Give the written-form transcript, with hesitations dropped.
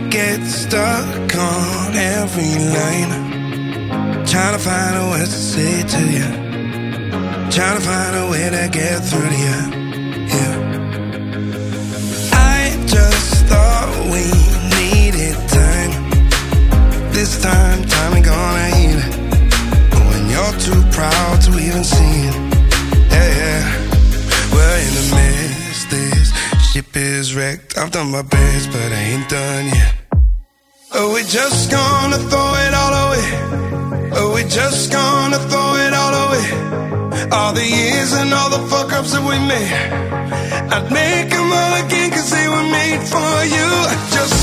get stuck on every line, trying to find a word to say to you, trying to find a way to get through to you. Yeah. I just thought we needed time. This time ain't gonna heal it. But when you're too proud to even see it, yeah, yeah. We're in the midst, this ship is wrecked. I've done my best, but I ain't done yet. Are we just gonna throw it all away? Are we just gonna throw it all away? All the years and all the fuck-ups that we made, I'd make them all again, cause they were made for you. I just